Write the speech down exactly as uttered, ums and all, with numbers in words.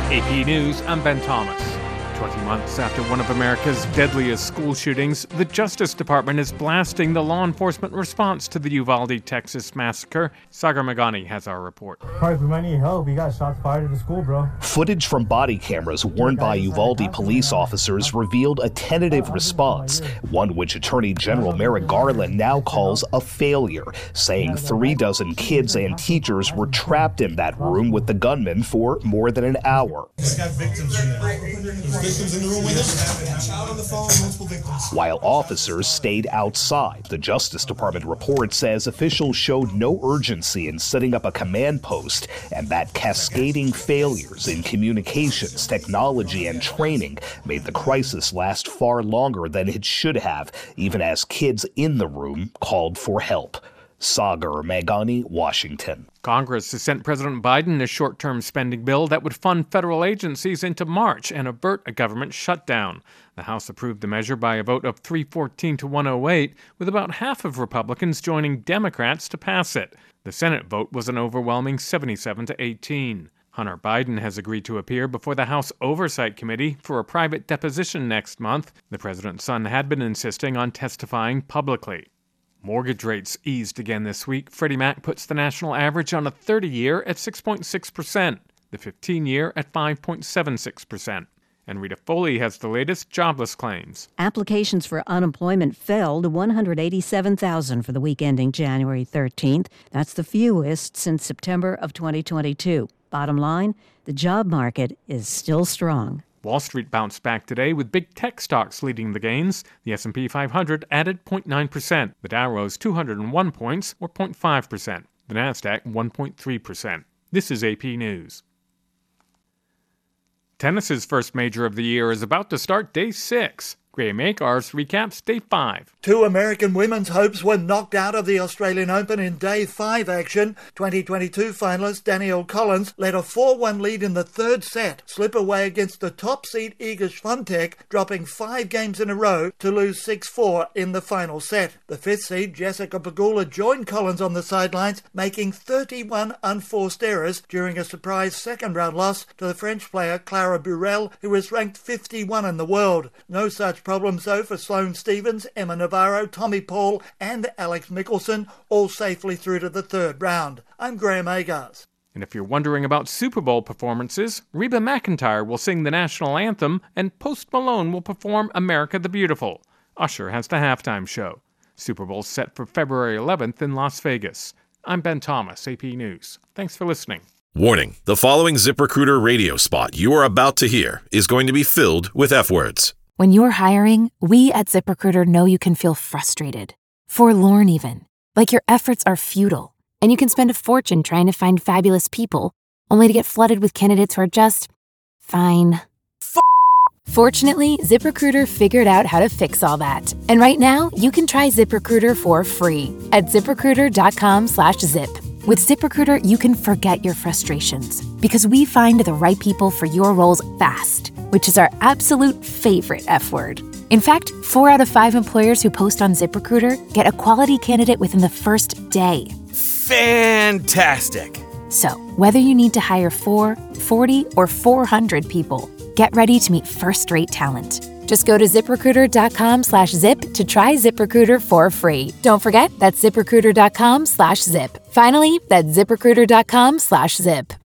A P News, I'm Ben Thomas. twenty months after one of America's deadliest school shootings, the Justice Department is blasting the law enforcement response to the Uvalde, Texas massacre. Sagar Meghani has our report. Alright, if we might need help, we got shots fired at the school, bro. Footage from body cameras worn by Uvalde police officers revealed a tentative response, one which Attorney General Merrick Garland now calls a failure, saying three dozen kids and teachers were trapped in that room with the gunman for more than an hour. He's got victims in there. There's victims in the room with him. Child on the phone, multiple victims. While officers stayed outside, the Justice Department report says officials showed no urgency in setting up a command post, and that cascading failures in communications, technology, and training made the crisis last far longer than it should have, even as kids in the room called for help. Sagar Meghani, Washington. Congress has sent President Biden a short-term spending bill that would fund federal agencies into March and avert a government shutdown. The House approved the measure by a vote of three fourteen to one oh eight, with about half of Republicans joining Democrats to pass it. The Senate vote was an overwhelming seventy-seven to eighteen. Hunter Biden has agreed to appear before the House Oversight Committee for a private deposition next month. The president's son had been insisting on testifying publicly. Mortgage rates eased again this week. Freddie Mac puts the national average on a thirty-year at six point six percent, the fifteen-year at five point seven six percent. And Rita Foley has the latest jobless claims. Applications for unemployment fell to one hundred eighty-seven thousand for the week ending January thirteenth. That's the fewest since September of twenty twenty-two. Bottom line, the job market is still strong. Wall Street bounced back today with big tech stocks leading the gains. The S and P five hundred added zero point nine percent. The Dow rose two hundred one points, or zero point five percent. The Nasdaq one point three percent. This is A P News. Tennis's first major of the year is about to start day six. Graham Akars recaps day five. Two American women's hopes were knocked out of the Australian Open in day five action. twenty twenty-two finalist Danielle Collins led a four one lead in the third set, slip away against the top seed Iga Swiatek, dropping five games in a row to lose six four in the final set. The fifth seed Jessica Pegula joined Collins on the sidelines, making thirty-one unforced errors during a surprise second-round loss to the French player Clara Burel, who was ranked fifty-one in the world. No such problems though for Sloane Stephens, Emma Navarro, Tommy Paul and Alex Mickelson, all safely through to the third round. I'm Graham Agars. And if you're wondering about Super Bowl performances, Reba McEntire will sing the national anthem and Post Malone will perform America the Beautiful. Usher has the halftime show. Super Bowl set for February eleventh in Las Vegas. I'm Ben Thomas, A P News. Thanks for listening. Warning, the following ZipRecruiter radio spot you are about to hear is going to be filled with F-words. When you're hiring, we at ZipRecruiter know you can feel frustrated, forlorn even, like your efforts are futile, and you can spend a fortune trying to find fabulous people, only to get flooded with candidates who are just fine. F- Fortunately, ZipRecruiter figured out how to fix all that. And right now, you can try ZipRecruiter for free at ZipRecruiter.com slash zip. With ZipRecruiter, you can forget your frustrations because we find the right people for your roles fast, which is our absolute favorite F word. In fact, four out of five employers who post on ZipRecruiter get a quality candidate within the first day. Fantastic! So, whether you need to hire four, forty, or four hundred people, get ready to meet first-rate talent. Just go to ZipRecruiter.com slash zip to try ZipRecruiter for free. Don't forget, that's ZipRecruiter.com slash zip. Finally, that's ZipRecruiter.com slash zip.